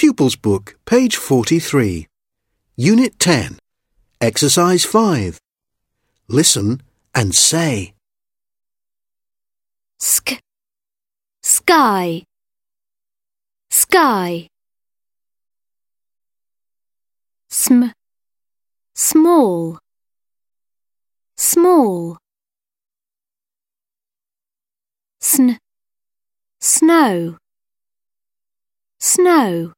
Pupils Book, page 43. Unit 10. Exercise 5. Listen and say. Sky, sky. Small, small. Snow, snow.